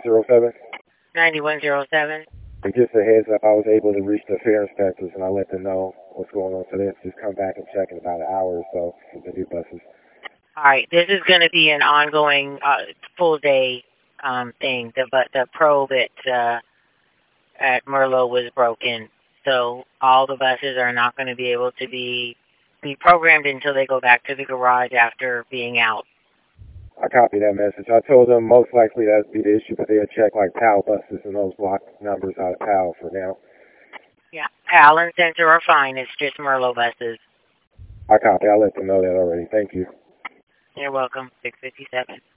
9107. 9107. And just a heads up, I was able to reach the fare inspectors and I let them know what's going on. So they'll just come back and check in about an hour or so for the new buses. All right, this is going to be an ongoing full day thing. The probe at Merlot was broken, so all the buses are not going to be able to be programmed until they go back to the garage after being out. I copied that message. I told them most likely that'd be the issue, but they'll check like PAL buses and those block numbers out of PAL for now. Yeah, PAL and Center are fine. It's just Merlot buses. I copy. I let them know that already. Thank you. You're welcome. 657.